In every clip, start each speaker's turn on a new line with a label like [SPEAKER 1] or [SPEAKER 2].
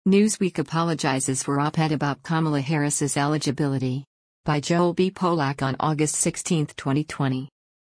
[SPEAKER 1] Newsweek apologizes for op-ed about Kamala Harris's eligibility. By Joel B. Polak on August 16, 2020.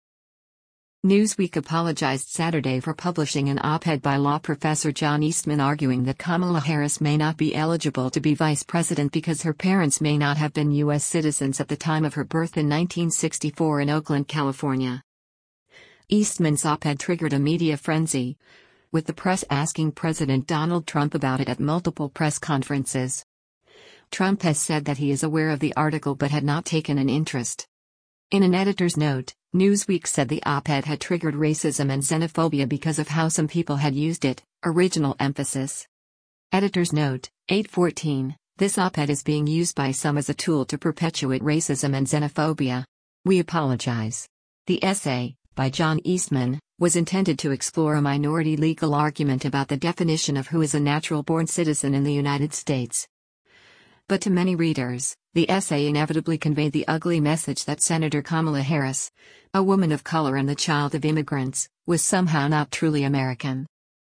[SPEAKER 1] Newsweek apologized Saturday for publishing an op-ed by law professor John Eastman arguing that Kamala Harris may not be eligible to be vice president because her parents may not have been U.S. citizens at the time of her birth in 1964 in Oakland, California. Eastman's op-ed triggered a media frenzy, with the press asking President Donald Trump about it at multiple press conferences. Trump has said that he is aware of the article but had not taken an interest. In an editor's note, Newsweek said the op-ed had triggered racism and xenophobia because of how some people had used it, original emphasis. Editor's note, 814, this op-ed is being used by some as a tool to perpetuate racism and xenophobia. We apologize. The essay, by John Eastman, was intended to explore a minority legal argument about the definition of who is a natural-born citizen in the United States. But to many readers, the essay inevitably conveyed the ugly message that Senator Kamala Harris, a woman of color and the child of immigrants, was somehow not truly American.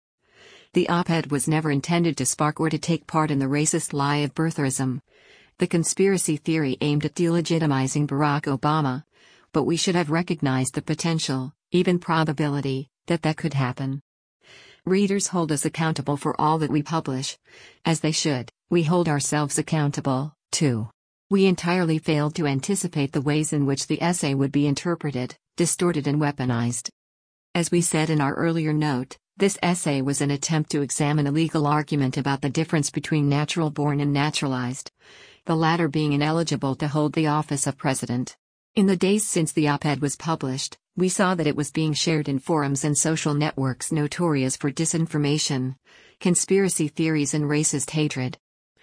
[SPEAKER 1] The op-ed was never intended to spark or to take part in the racist lie of birtherism, the conspiracy theory aimed at delegitimizing Barack Obama, but we should have recognized the potential, even probability, that could happen. Readers hold us accountable for all that we publish. As they should, we hold ourselves accountable, too. We entirely failed to anticipate the ways in which the essay would be interpreted, distorted and weaponized. As we said in our earlier note, this essay was an attempt to examine a legal argument about the difference between natural-born and naturalized, the latter being ineligible to hold the office of president. In the days since the op-ed was published, we saw that it was being shared in forums and social networks notorious for disinformation, conspiracy theories and racist hatred.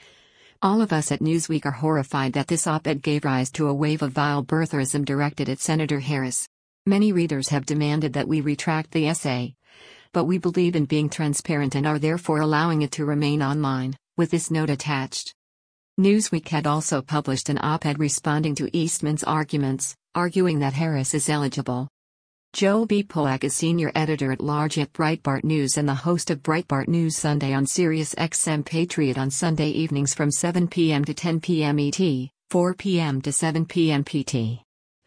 [SPEAKER 1] All of us at Newsweek are horrified that this op-ed gave rise to a wave of vile birtherism directed at Senator Harris. Many readers have demanded that we retract the essay, but we believe in being transparent and are therefore allowing it to remain online, with this note attached. Newsweek had also published an op-ed responding to Eastman's arguments, arguing that Harris is eligible. Joel B. Polak is senior editor-at-large at Breitbart News and the host of Breitbart News Sunday on SiriusXM Patriot on Sunday evenings from 7 p.m. to 10 p.m. ET, 4 p.m. to 7 p.m. PT.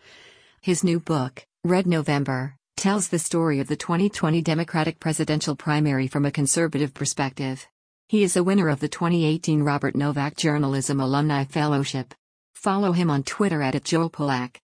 [SPEAKER 1] His new book, Red November, tells the story of the 2020 Democratic presidential primary from a conservative perspective. He is a winner of the 2018 Robert Novak Journalism Alumni Fellowship. Follow him on Twitter @JoelPolak.